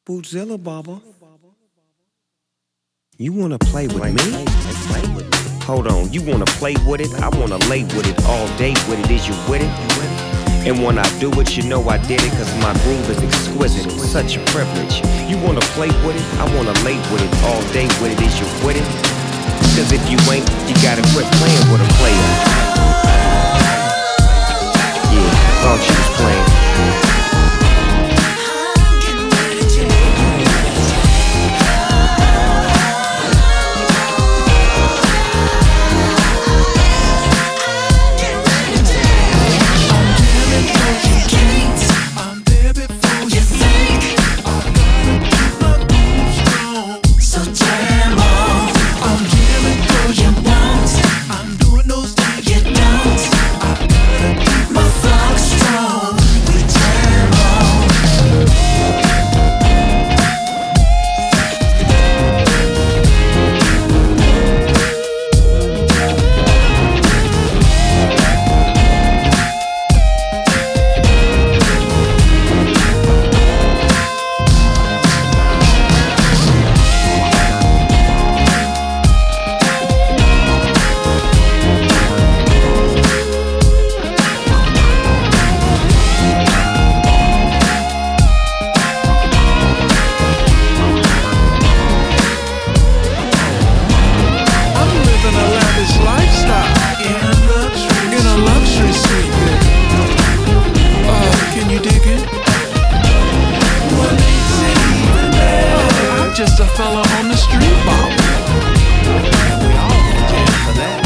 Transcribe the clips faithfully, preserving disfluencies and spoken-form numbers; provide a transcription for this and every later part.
Bootzilla, Baba. You wanna play with me? Hold on, you wanna play with it? I wanna lay with it all day with it. Is you with it? And when I do it, you know I did it, cause my groove is exquisite. It's such a privilege. You wanna play with it? I wanna lay with it all day with it. Is you with it? Cause if you ain't, you gotta quit playing with a player. Yeah, thought you was playing. Just a fella on the street ball. And we all in jail for that.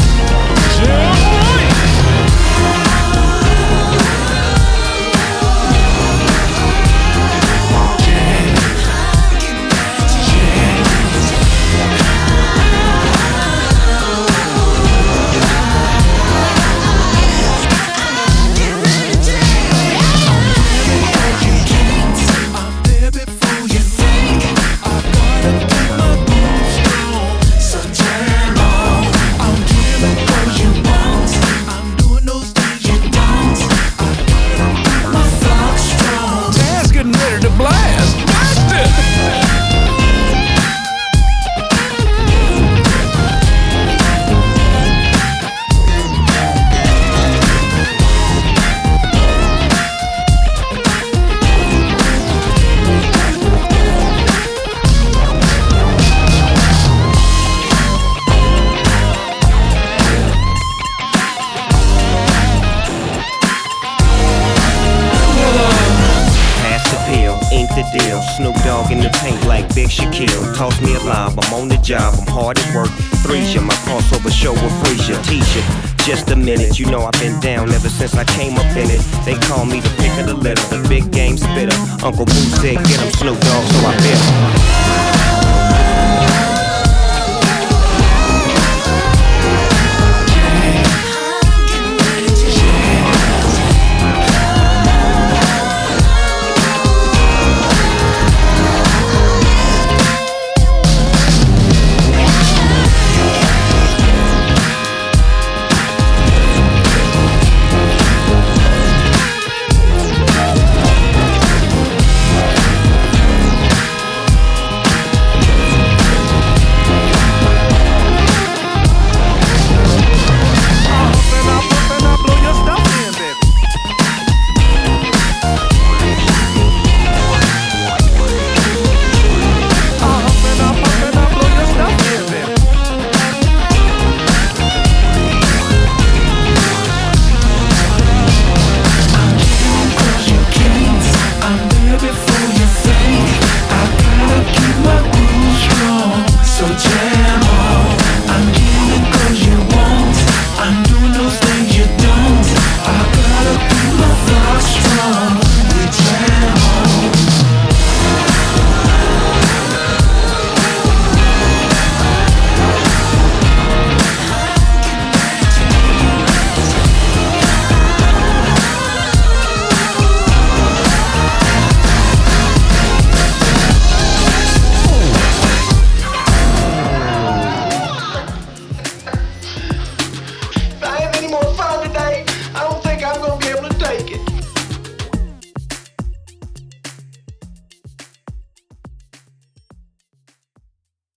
Deal. Snoop Dogg in the paint like Big Shaquille. Toss me a lob, I'm on the job, I'm hard at work. Threesia, my crossover show with Freesia. T-shirt, just a minute, you know I've been down ever since I came up in it. They call me the pick of the litter, the big game spitter. Uncle Boo said get him Snoop Dogg, so I bit him.